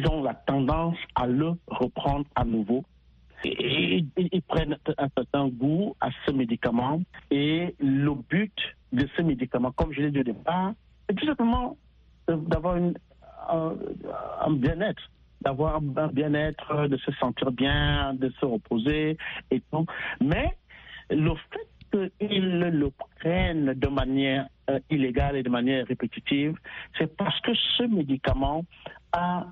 ils ont la tendance à le reprendre à nouveau. Et ils prennent un certain goût à ce médicament. Et le but de ce médicament, comme je l'ai dit au départ, c'est tout simplement d'avoir un bien-être. D'avoir un bien-être, de se sentir bien, de se reposer et tout. Mais le fait qu'ils le prennent de manière illégale et de manière répétitive, c'est parce que ce médicament a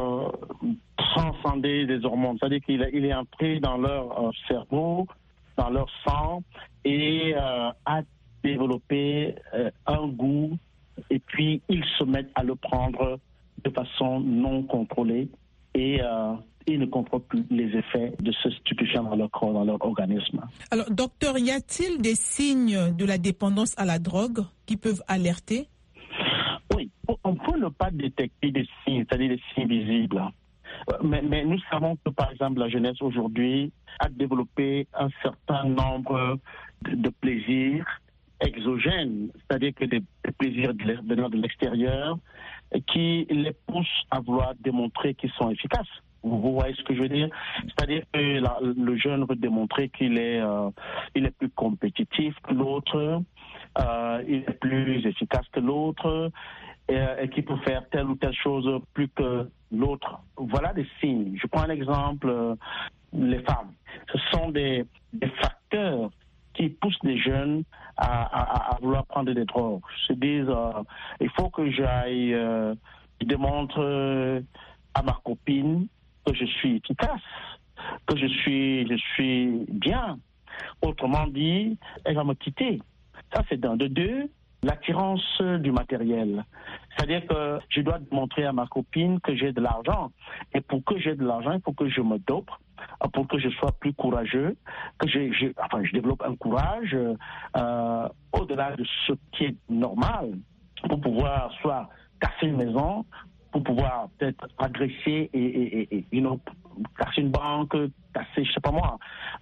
transcendé les hormones. C'est-à-dire qu'il est entré dans leur cerveau, dans leur sang et a développé un goût et puis ils se mettent à le prendre de façon non contrôlée et ils ne contrôlent plus les effets de ce stupéfiant dans leur corps, dans leur organisme. Alors, docteur, y a-t-il des signes de la dépendance à la drogue qui peuvent alerter? Oui, on peut ne pas détecter des signes, c'est-à-dire des signes visibles. Mais nous savons que, par exemple, la jeunesse aujourd'hui a développé un certain nombre de plaisirs exogènes, c'est-à-dire que des plaisirs venant de l'extérieur qui les poussent à vouloir démontrer qu'ils sont efficaces. Vous voyez ce que je veux dire? C'est-à-dire que le jeune veut démontrer qu'il est plus compétitif que l'autre, il est plus efficace que l'autre, et qu'il peut faire telle ou telle chose plus que l'autre. Voilà des signes. Je prends un exemple, les femmes. Ce sont des facteurs qui poussent les jeunes à vouloir prendre des drogues. Ils se disent, il faut que j'aille, je démontre à ma copine que je suis efficace, que je suis bien. Autrement dit, elle va me quitter. Ça, c'est d'un. De deux, l'attirance du matériel. C'est-à-dire que je dois montrer à ma copine que j'ai de l'argent. Et pour que j'ai de l'argent, il faut que je me dope, pour que je sois plus courageux, que je développe un courage au-delà de ce qui est normal, pour pouvoir soit casser une maison, pour pouvoir peut-être agresser et casser une banque, casser, je sais pas moi,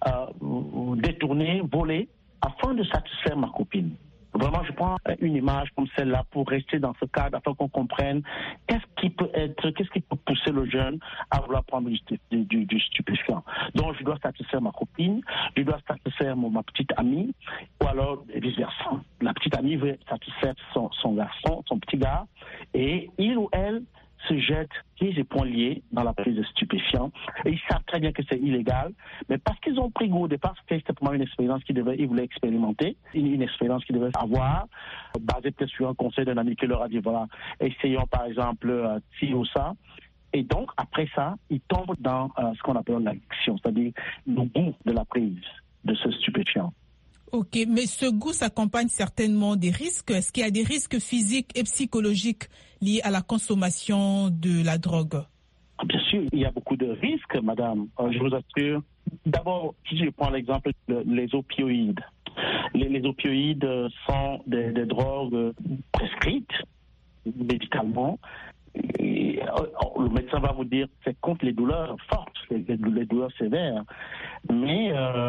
détourner, voler, afin de satisfaire ma copine. Vraiment, je prends une image comme celle-là pour rester dans ce cadre, afin qu'on comprenne qu'est-ce qui peut pousser le jeune à vouloir prendre du stupéfiant. Donc, je dois satisfaire ma copine, je dois satisfaire ma petite amie, ou alors vice-versa. La petite amie veut satisfaire son garçon, son petit gars, et il ou elle se jettent pieds et poings liés dans la prise de stupéfiants. Et ils savent très bien que c'est illégal, mais parce qu'ils ont pris goût au départ, c'était simplement une expérience ils voulaient expérimenter, une expérience qu'ils devaient avoir, basée peut-être sur un conseil d'un ami qui leur a dit, voilà, essayons par exemple ci ou ça. Et donc, après ça, ils tombent dans ce qu'on appelle l'addiction, c'est-à-dire le goût de la prise de ce stupéfiant. Ok, mais ce goût s'accompagne certainement des risques. Est-ce qu'il y a des risques physiques et psychologiques liés à la consommation de la drogue? Bien sûr, il y a beaucoup de risques, madame. Je vous assure. D'abord, si je prends l'exemple des opioïdes. Les opioïdes sont des drogues prescrites médicalement. Et le médecin va vous dire que c'est contre les douleurs fortes, les douleurs sévères. Mais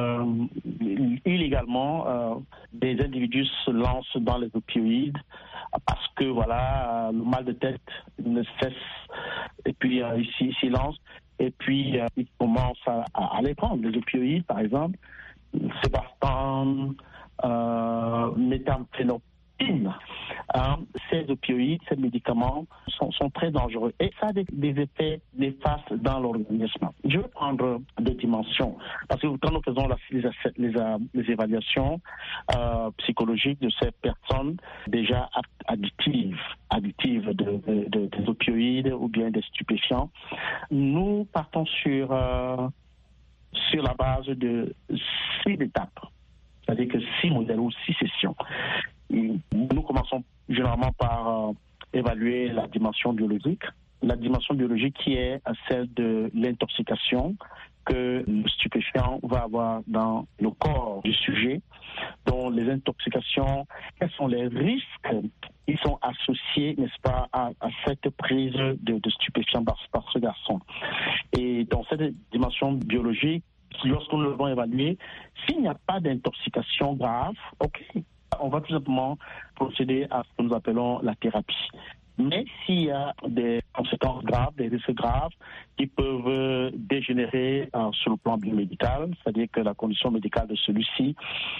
illégalement, des individus se lancent dans les opioïdes parce que voilà, le mal de tête ne cesse. Et puis ils s'y lancent. Et puis ils commencent à les prendre. Les opioïdes, par exemple, Sébastian, méthamphétamine. Ces opioïdes, ces médicaments sont très dangereux et ça a des effets néfastes dans l'organisme. Je vais prendre deux dimensions parce que quand nous faisons les évaluations psychologiques de ces personnes déjà addictives des opioïdes ou bien des stupéfiants, nous partons sur la base de 6 étapes, c'est-à-dire que 6 modèles ou 6 sessions. Nous commençons généralement par évaluer la dimension biologique. La dimension biologique qui est celle de l'intoxication que le stupéfiant va avoir dans le corps du sujet. Donc les intoxications, quels sont les risques qui sont associés, n'est-ce pas, à cette prise de stupéfiants par ce garçon. Et dans cette dimension biologique, lorsqu'on le va évaluer, s'il n'y a pas d'intoxication grave, ok, on va tout simplement procéder à ce que nous appelons la thérapie. Mais s'il y a des conséquences graves, des risques graves qui peuvent dégénérer sur le plan biomédical, c'est-à-dire que la condition médicale de celui-ci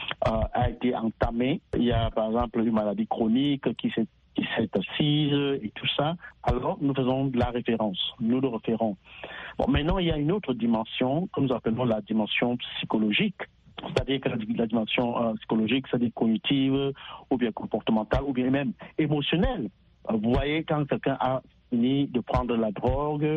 a été entamée. Il y a par exemple une maladie chronique qui s'est assise et tout ça, alors nous faisons de la référence, nous le référons. Bon, maintenant, il y a une autre dimension que nous appelons la dimension psychologique. C'est-à-dire que la dimension psychologique, c'est-à-dire cognitive, ou bien comportementale, ou bien même émotionnelle. Vous voyez, quand quelqu'un a fini de prendre la drogue,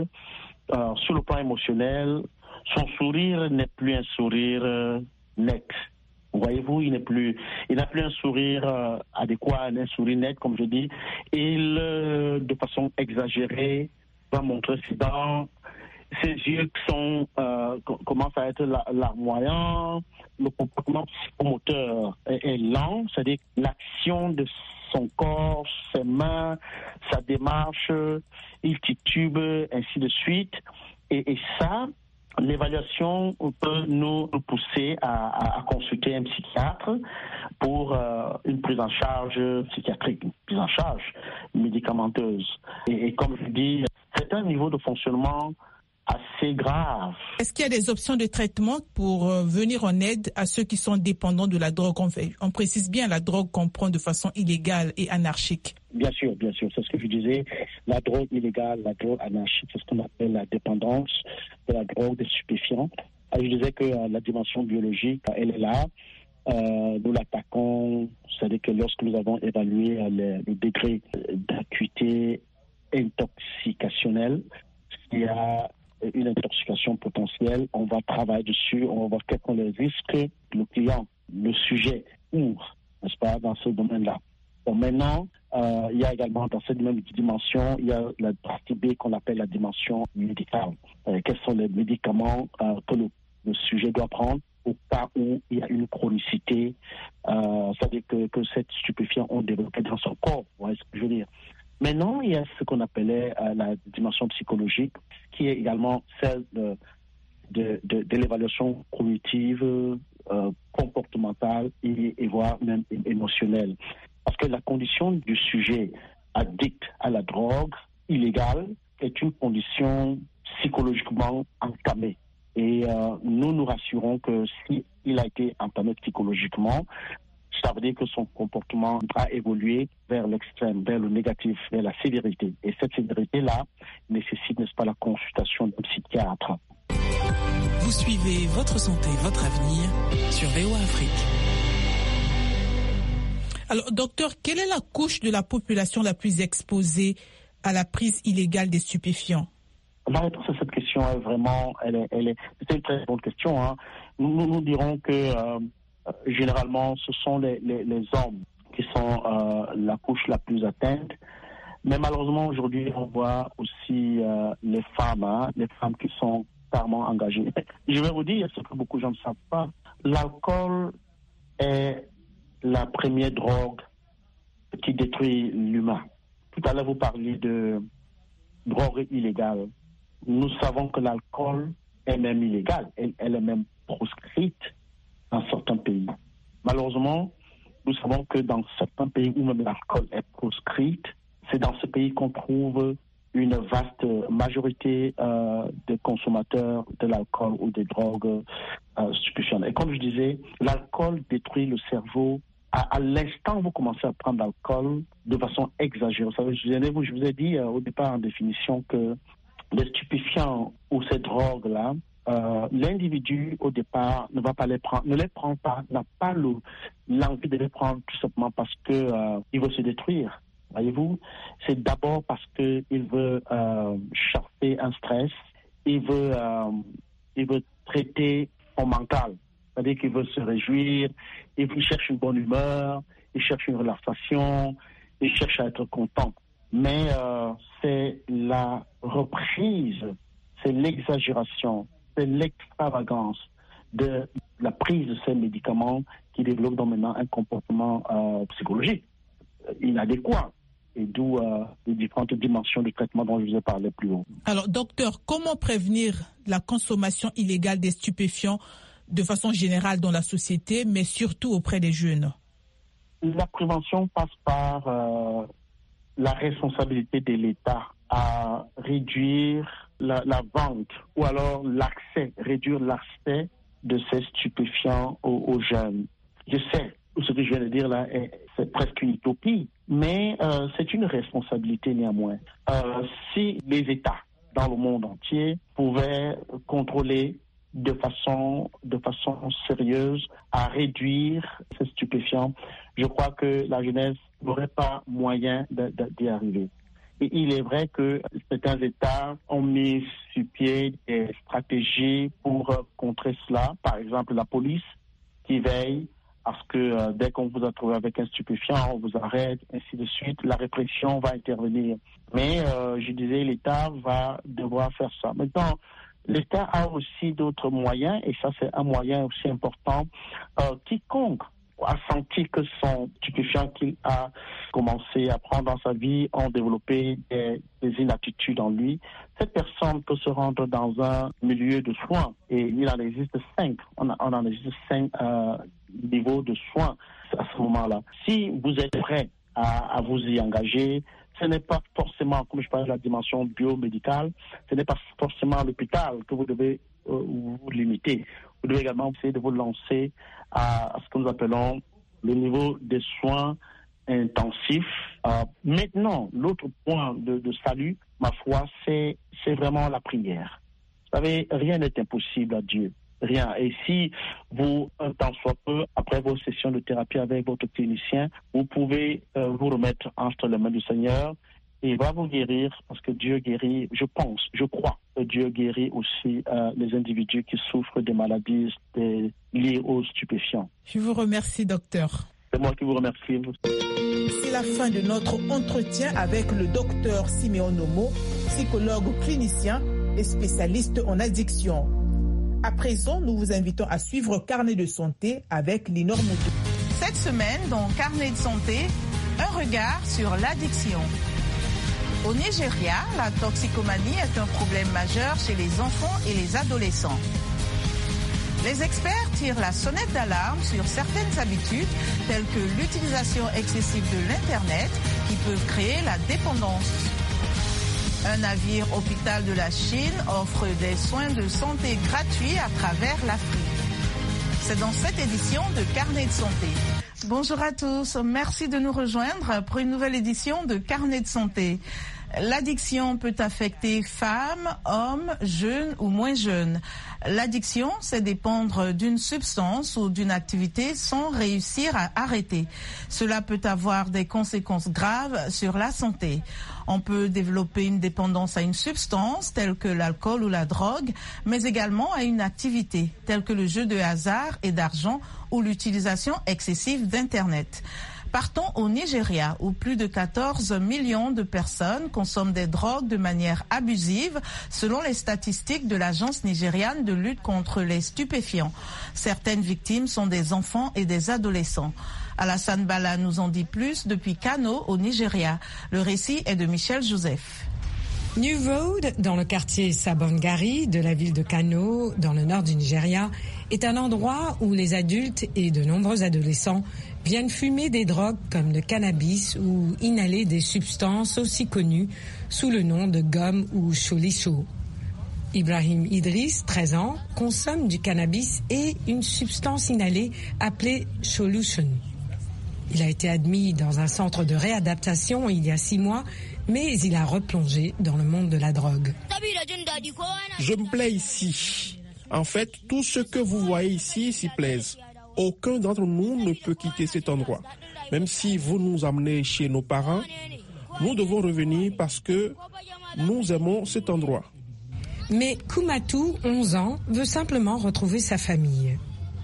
sur le plan émotionnel, son sourire n'est plus un sourire net. Voyez-vous, il n'a plus un sourire adéquat, un sourire net, comme je dis. Il, de façon exagérée, va montrer ses dents. Ses yeux commencent à être larmoyants. Le comportement psychomoteur est lent, c'est-à-dire l'action de son corps, ses mains, sa démarche, il titube, ainsi de suite. Et ça, l'évaluation peut nous pousser à consulter un psychiatre pour une prise en charge psychiatrique, une prise en charge médicamenteuse. Et comme je dis, c'est un niveau de fonctionnement assez grave. Est-ce qu'il y a des options de traitement pour venir en aide à ceux qui sont dépendants de la drogue? On précise bien la drogue qu'on prend de façon illégale et anarchique. Bien sûr, c'est ce que je disais. La drogue illégale, la drogue anarchique, c'est ce qu'on appelle la dépendance de la drogue, des stupéfiants. Je disais que la dimension biologique, elle est là. Nous l'attaquons, c'est-à-dire que lorsque nous avons évalué le degré d'acuité intoxicationnelle, il y a une intoxication potentielle, on va travailler dessus, on va voir quels sont les risques que le client, le sujet ouvre, n'est-ce pas, dans ce domaine-là. Bon, maintenant, il y a également dans cette même dimension, il y a la partie B qu'on appelle la dimension médicale. Quels sont les médicaments que le sujet doit prendre au cas où il y a une chronicité, c'est-à-dire que cette stupéfiant ont développé dans son corps, vous voyez ce que je veux dire. Maintenant, il y a ce qu'on appelait la dimension psychologique, qui est également celle de l'évaluation cognitive, comportementale et voire même émotionnelle. Parce que la condition du sujet addict à la drogue illégale est une condition psychologiquement entamée. Et nous rassurons que s'il a été entamé psychologiquement, ça veut dire que son comportement a évolué vers l'extrême, vers le négatif, vers la sévérité. Et cette sévérité-là nécessite, n'est-ce pas, la consultation d'un psychiatre. Vous suivez Votre Santé, Votre Avenir sur VOA Afrique. Alors, docteur, quelle est la couche de la population la plus exposée à la prise illégale des stupéfiants? La réponse à cette question est vraiment, c'est une très bonne question. Hein. Nous dirons que généralement, ce sont les hommes qui sont la couche la plus atteinte. Mais malheureusement, aujourd'hui, on voit aussi les femmes qui sont carrément engagées. Je vais vous dire ce que beaucoup de gens ne savent pas. L'alcool est la première drogue qui détruit l'humain. Tout à l'heure, vous parliez de drogue illégale. Nous savons que l'alcool est même illégal. Elle est même proscrite dans certains pays. Malheureusement, nous savons que dans certains pays où même l'alcool est proscrite, c'est dans ce pays qu'on trouve une vaste majorité des consommateurs de l'alcool ou des drogues stupéfiantes. Et comme je disais, l'alcool détruit le cerveau. À l'instant où vous commencez à prendre l'alcool de façon exagérée. Je vous ai dit au départ en définition que les stupéfiants ou ces drogues-là, l'individu au départ ne va pas les prendre, ne les prend pas, n'a pas l'envie de les prendre tout simplement parce que il veut se détruire. Voyez-vous, c'est d'abord parce que il veut chasser un stress, il veut traiter son mental, c'est-à-dire qu'il veut se réjouir, il cherche une bonne humeur, il cherche une relaxation, il cherche à être content. Mais c'est la reprise, c'est l'exagération, c'est l'extravagance de la prise de ces médicaments qui développe donc maintenant un comportement psychologique inadéquat. Et d'où les différentes dimensions de traitement dont je vous ai parlé plus haut. Alors, docteur, comment prévenir la consommation illégale des stupéfiants de façon générale dans la société, mais surtout auprès des jeunes? La prévention passe par la responsabilité de l'État à réduire la vente ou alors réduire l'accès de ces stupéfiants aux jeunes. Je sais, ce que je viens de dire là, c'est presque une utopie, mais c'est une responsabilité néanmoins. Si les États dans le monde entier pouvaient contrôler de façon sérieuse à réduire ces stupéfiants, je crois que la jeunesse n'aurait pas moyen d'y arriver. Et il est vrai que certains États ont mis sur pied des stratégies pour contrer cela. Par exemple, la police qui veille à ce que dès qu'on vous a trouvé avec un stupéfiant, on vous arrête, ainsi de suite. La répression va intervenir. Mais je disais, l'État va devoir faire ça. Maintenant, l'État a aussi d'autres moyens, et ça c'est un moyen aussi important. Quiconque a senti que son stupéfiant qu'il a commencé à prendre dans sa vie ont développé des inaptitudes en lui, cette personne peut se rendre dans un milieu de soins, et il en existe 5. On en existe 5 niveaux de soins à ce moment-là. Si vous êtes prêt à vous y engager, ce n'est pas forcément, comme je parlais de la dimension biomédicale, ce n'est pas forcément l'hôpital que vous devez vous limiter. Vous devez également essayer de vous lancer à ce que nous appelons le niveau des soins intensifs. Maintenant, l'autre point de salut, ma foi, c'est vraiment la prière. Vous savez, rien n'est impossible à Dieu. Rien. Et si vous, un temps soit peu, après vos sessions de thérapie avec votre clinicien, vous pouvez vous remettre entre les mains du Seigneur, et il va vous guérir, parce que Dieu guérit, je crois que Dieu guérit aussi les individus qui souffrent des maladies liées aux stupéfiants. Je vous remercie, docteur. C'est moi qui vous remercie. C'est la fin de notre entretien avec le docteur Siméon Nomo, psychologue clinicien et spécialiste en addiction. À présent, nous vous invitons à suivre Carnet de santé avec Linor Moutou. Cette semaine, dans Carnet de santé, un regard sur l'addiction. Au Nigeria, la toxicomanie est un problème majeur chez les enfants et les adolescents. Les experts tirent la sonnette d'alarme sur certaines habitudes, telles que l'utilisation excessive de l'Internet, qui peuvent créer la dépendance. Un navire hôpital de la Chine offre des soins de santé gratuits à travers l'Afrique. C'est dans cette édition de Carnet de santé. Bonjour à tous, merci de nous rejoindre pour une nouvelle édition de Carnet de santé. L'addiction peut affecter femmes, hommes, jeunes ou moins jeunes. L'addiction, c'est dépendre d'une substance ou d'une activité sans réussir à arrêter. Cela peut avoir des conséquences graves sur la santé. On peut développer une dépendance à une substance telle que l'alcool ou la drogue, mais également à une activité telle que le jeu de hasard et d'argent ou l'utilisation excessive d'Internet. Partons au Nigeria, où plus de 14 millions de personnes consomment des drogues de manière abusive, selon les statistiques de l'Agence nigériane de lutte contre les stupéfiants. Certaines victimes sont des enfants et des adolescents. Alassane Bala nous en dit plus depuis Kano, au Nigeria. Le récit est de Michel Joseph. New Road, dans le quartier Sabongari de la ville de Kano, dans le nord du Nigeria, est un endroit où les adultes et de nombreux adolescents viennent fumer des drogues comme le cannabis ou inhaler des substances aussi connues sous le nom de gomme ou cholisho. Ibrahim Idriss, 13 ans, consomme du cannabis et une substance inhalée appelée solution. Il a été admis dans un centre de réadaptation il y a 6 mois, mais il a replongé dans le monde de la drogue. Je me plais ici. En fait, tout ce que vous voyez ici s'y plaise. Aucun d'entre nous ne peut quitter cet endroit. Même si vous nous amenez chez nos parents, nous devons revenir parce que nous aimons cet endroit. Mais Koumatou, 11 ans, veut simplement retrouver sa famille.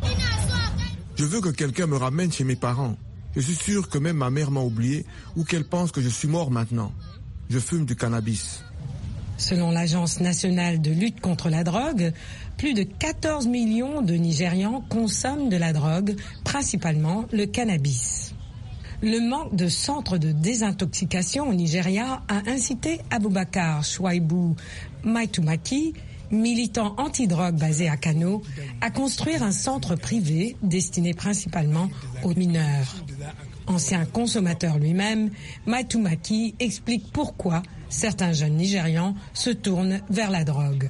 Je veux que quelqu'un me ramène chez mes parents. Je suis sûr que même ma mère m'a oublié ou qu'elle pense que je suis mort maintenant. Je fume du cannabis. Selon l'Agence nationale de lutte contre la drogue, plus de 14 millions de Nigérians consomment de la drogue, principalement le cannabis. Le manque de centres de désintoxication au Nigeria a incité Aboubakar Chouaibou Maitumaki, militant anti-drogue basé à Kano, à construire un centre privé destiné principalement aux mineurs. Ancien consommateur lui-même, Matumaki explique pourquoi certains jeunes Nigérians se tournent vers la drogue.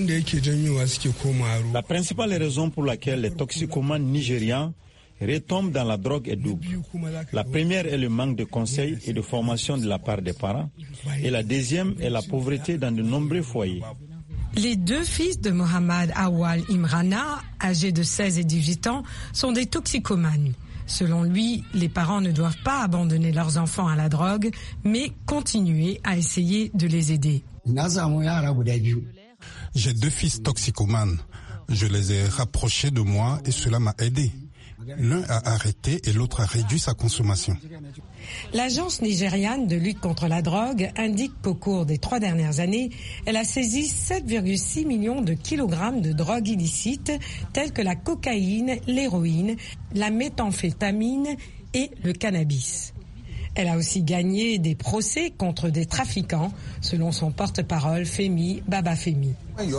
La principale raison pour laquelle les toxicomanes nigérians retombent dans la drogue est double. La première est le manque de conseils et de formation de la part des parents. Et la deuxième est la pauvreté dans de nombreux foyers. Les deux fils de Mohamed Awal Imrana, âgés de 16 et 18 ans, sont des toxicomanes. Selon lui, les parents ne doivent pas abandonner leurs enfants à la drogue, mais continuer à essayer de les aider. J'ai deux fils toxicomanes. Je les ai rapprochés de moi et cela m'a aidé. L'un a arrêté et l'autre a réduit sa consommation. L'agence nigériane de lutte contre la drogue indique qu'au cours des 3 dernières années, elle a saisi 7,6 millions de kilogrammes de drogue illicite telles que la cocaïne, l'héroïne, la méthamphétamine et le cannabis. Elle a aussi gagné des procès contre des trafiquants, selon son porte-parole Femi Babafemi.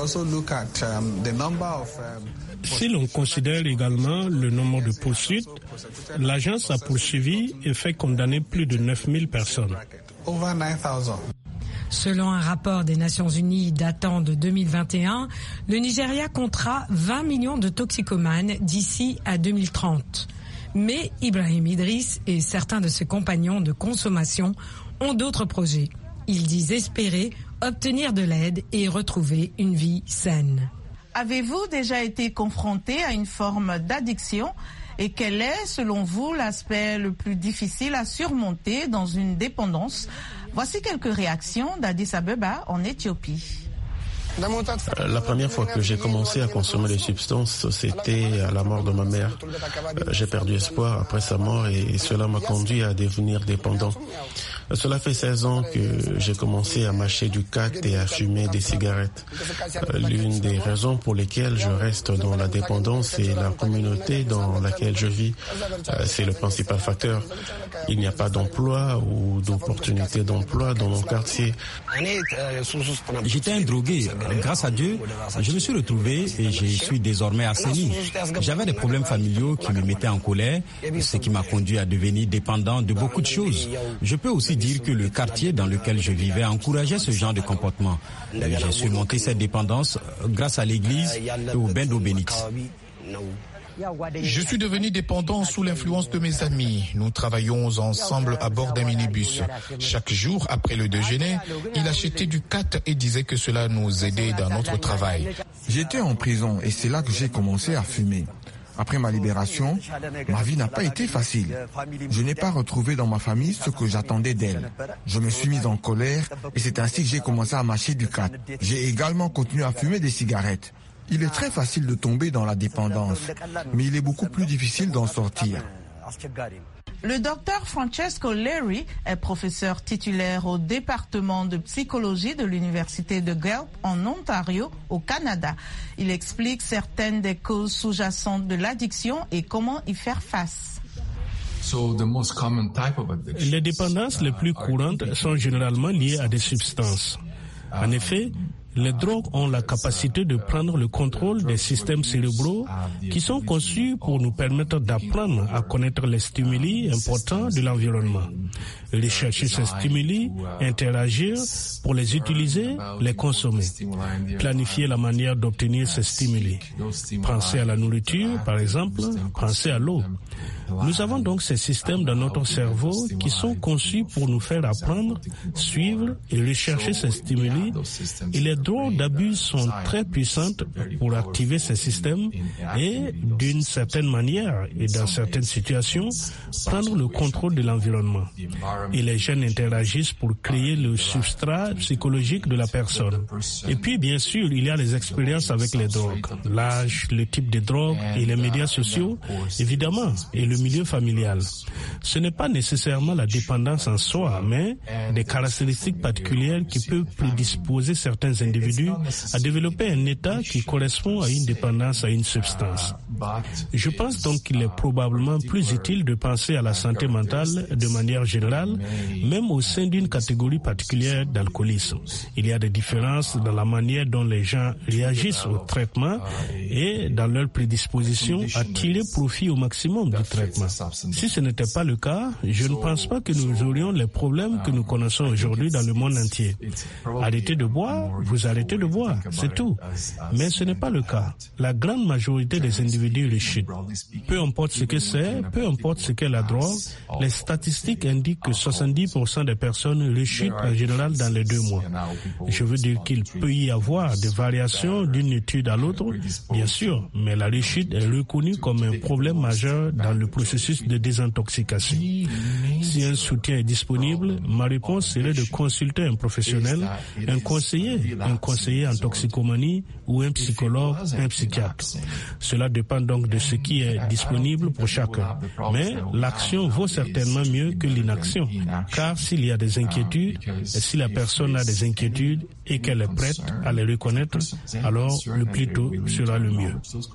Si l'on considère également le nombre de poursuites, l'agence a poursuivi et fait condamner plus de 9000 personnes. Selon un rapport des Nations Unies datant de 2021, le Nigeria comptera 20 millions de toxicomanes d'ici à 2030. Mais Ibrahim Idriss et certains de ses compagnons de consommation ont d'autres projets. Ils disent espérer obtenir de l'aide et retrouver une vie saine. Avez-vous déjà été confronté à une forme d'addiction et quel est, selon vous, l'aspect le plus difficile à surmonter dans une dépendance? Voici quelques réactions d'Addis Abeba en Éthiopie. La première fois que j'ai commencé à consommer des substances, c'était à la mort de ma mère. J'ai perdu espoir après sa mort et cela m'a conduit à devenir dépendant. Cela fait 16 ans que j'ai commencé à mâcher du crack et à fumer des cigarettes. L'une des raisons pour lesquelles je reste dans la dépendance est la communauté dans laquelle je vis. C'est le principal facteur. Il n'y a pas d'emploi ou d'opportunité d'emploi dans mon quartier. J'étais un drogué. Grâce à Dieu, je me suis retrouvé et je suis désormais assaini. J'avais des problèmes familiaux qui me mettaient en colère, ce qui m'a conduit à devenir dépendant de beaucoup de choses. Je peux aussi dire que le quartier dans lequel je vivais encourageait ce genre de comportement. J'ai surmonté cette dépendance grâce à l'église et au bain d'eau bénite. Je suis devenu dépendant sous l'influence de mes amis. Nous travaillons ensemble à bord d'un minibus. Chaque jour, après le déjeuner, il achetait du khat et disait que cela nous aidait dans notre travail. J'étais en prison et c'est là que j'ai commencé à fumer. Après ma libération, ma vie n'a pas été facile. Je n'ai pas retrouvé dans ma famille ce que j'attendais d'elle. Je me suis mis en colère et c'est ainsi que j'ai commencé à mâcher du khat. J'ai également continué à fumer des cigarettes. Il est très facile de tomber dans la dépendance, mais il est beaucoup plus difficile d'en sortir. Le docteur Francesco Leri est professeur titulaire au département de psychologie de l'université de Guelph en Ontario, au Canada. Il explique certaines des causes sous-jacentes de l'addiction et comment y faire face. Les dépendances les plus courantes sont généralement liées à des substances. En effet, les drogues ont la capacité de prendre le contrôle des systèmes cérébraux qui sont conçus pour nous permettre d'apprendre à connaître les stimuli importants de l'environnement. Rechercher ces stimuli, interagir pour les utiliser, les consommer. Planifier la manière d'obtenir ces stimuli. Penser à la nourriture, par exemple, penser à l'eau. Nous avons donc ces systèmes dans notre cerveau qui sont conçus pour nous faire apprendre, suivre et rechercher ces stimuli. Et les drogues d'abus sont très puissantes pour activer ces systèmes et, d'une certaine manière et dans certaines situations, prendre le contrôle de l'environnement. Et les gènes interagissent pour créer le substrat psychologique de la personne. Et puis, bien sûr, il y a les expériences avec les drogues, l'âge, le type de drogue et les médias sociaux, évidemment, et le milieu familial. Ce n'est pas nécessairement la dépendance en soi, mais des caractéristiques particulières qui peuvent prédisposer certains individus à développer un état qui correspond à une dépendance à une substance. Je pense donc qu'il est probablement plus utile de penser à la santé mentale de manière générale, même au sein d'une catégorie particulière d'alcoolisme. Il y a des différences dans la manière dont les gens réagissent au traitement et dans leur prédisposition à tirer profit au maximum du traitement. Si ce n'était pas le cas, je ne pense pas que nous aurions les problèmes que nous connaissons aujourd'hui dans le monde entier. Arrêtez de boire, vous arrêtez de boire, c'est tout. Mais ce n'est pas le cas. La grande majorité des individus rechutent. Peu importe ce que c'est, peu importe ce qu'est la drogue, les statistiques indiquent que 70% des personnes rechutent en général dans les 2 mois. Je veux dire qu'il peut y avoir des variations d'une étude à l'autre, bien sûr, mais la rechute est reconnue comme un problème majeur dans le processus de désintoxication. Si un soutien est disponible, ma réponse serait de consulter un professionnel, un conseiller en toxicomanie ou un psychologue, un psychiatre. Cela dépend donc de ce qui est disponible pour chacun. Mais l'action vaut certainement mieux que l'inaction, car s'il y a des inquiétudes, et si la personne a des inquiétudes et qu'elle est prête à les reconnaître, alors le plus tôt sera le mieux.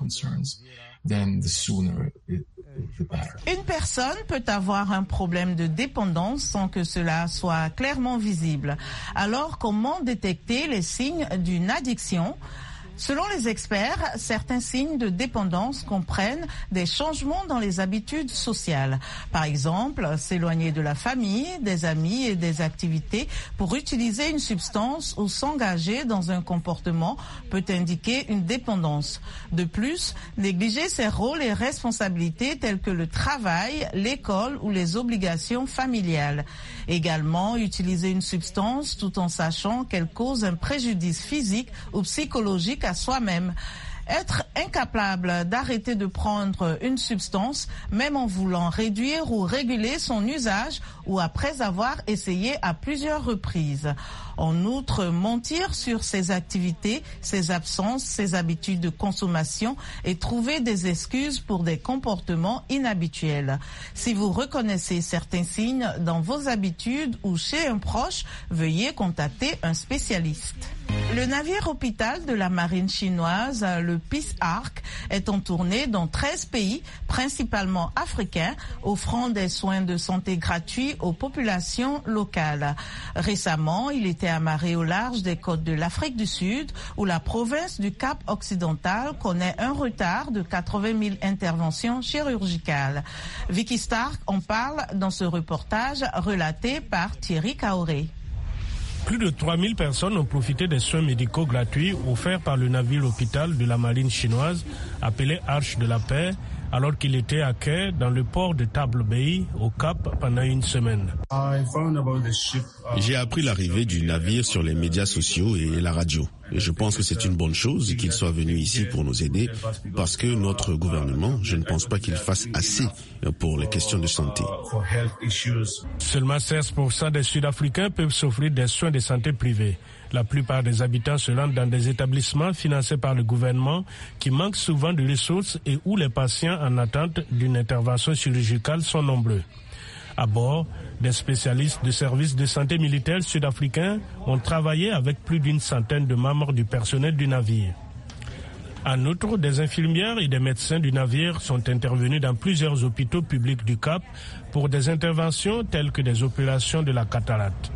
Une personne peut avoir un problème de dépendance sans que cela soit clairement visible. Alors, comment détecter les signes d'une addiction ? Selon les experts, certains signes de dépendance comprennent des changements dans les habitudes sociales. Par exemple, s'éloigner de la famille, des amis et des activités pour utiliser une substance ou s'engager dans un comportement peut indiquer une dépendance. De plus, négliger ses rôles et responsabilités tels que le travail, l'école ou les obligations familiales. Également, utiliser une substance tout en sachant qu'elle cause un préjudice physique ou psychologique à soi-même. Être incapable d'arrêter de prendre une substance, même en voulant réduire ou réguler son usage ou après avoir essayé à plusieurs reprises. En outre, mentir sur ses activités, ses absences, ses habitudes de consommation et trouver des excuses pour des comportements inhabituels. Si vous reconnaissez certains signes dans vos habitudes ou chez un proche, veuillez contacter un spécialiste. Le navire hôpital de la marine chinoise, le Peace Ark, est en tournée dans 13 pays, principalement africains, offrant des soins de santé gratuits aux populations locales. Récemment, il était amarré au large des côtes de l'Afrique du Sud, où la province du Cap occidental connaît un retard de 80 000 interventions chirurgicales. Vicky Stark en parle dans ce reportage relaté par Thierry Kaoré. Plus de 3000 personnes ont profité des soins médicaux gratuits offerts par le navire hôpital de la marine chinoise appelé Arche de la Paix, alors qu'il était à quai dans le port de Table Bay au Cap pendant une semaine. J'ai appris l'arrivée du navire sur les médias sociaux et la radio. Et je pense que c'est une bonne chose qu'il soit venu ici pour nous aider parce que notre gouvernement, je ne pense pas qu'il fasse assez pour les questions de santé. Seulement 16% des Sud-Africains peuvent s'offrir des soins de santé privés. La plupart des habitants se rendent dans des établissements financés par le gouvernement qui manquent souvent de ressources et où les patients en attente d'une intervention chirurgicale sont nombreux. À bord, des spécialistes de services de santé militaire sud-africains ont travaillé avec plus d'une centaine de membres du personnel du navire. En outre, des infirmières et des médecins du navire sont intervenus dans plusieurs hôpitaux publics du Cap pour des interventions telles que des opérations de la cataracte.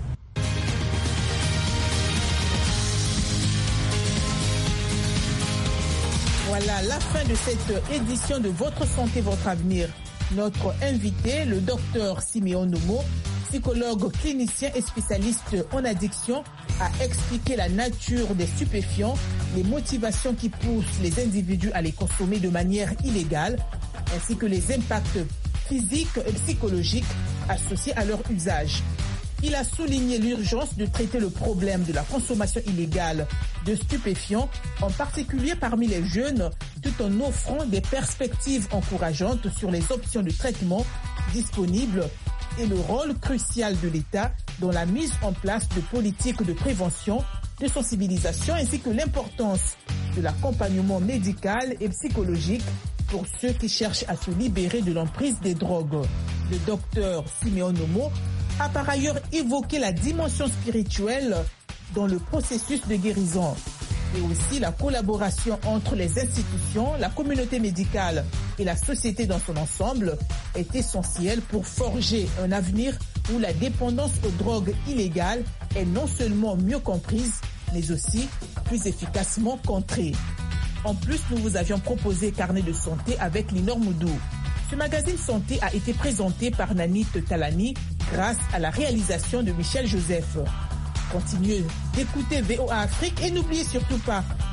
Voilà la fin de cette édition de Votre Santé, Votre Avenir. Notre invité, le docteur Siméon Nomo, psychologue clinicien et spécialiste en addiction, a expliqué la nature des stupéfiants, les motivations qui poussent les individus à les consommer de manière illégale, ainsi que les impacts physiques et psychologiques associés à leur usage. Il a souligné l'urgence de traiter le problème de la consommation illégale de stupéfiants, en particulier parmi les jeunes, tout en offrant des perspectives encourageantes sur les options de traitement disponibles et le rôle crucial de l'État dans la mise en place de politiques de prévention, de sensibilisation ainsi que l'importance de l'accompagnement médical et psychologique pour ceux qui cherchent à se libérer de l'emprise des drogues. Le docteur Siméon Nomo a par ailleurs évoqué la dimension spirituelle dans le processus de guérison. Et aussi la collaboration entre les institutions, la communauté médicale et la société dans son ensemble est essentielle pour forger un avenir où la dépendance aux drogues illégales est non seulement mieux comprise, mais aussi plus efficacement contrée. En plus, nous vous avions proposé Carnet de santé avec Linor Moudou. Ce magazine santé a été présenté par Nanit Talani grâce à la réalisation de Michel Joseph. Continuez d'écouter VOA Afrique et n'oubliez surtout pas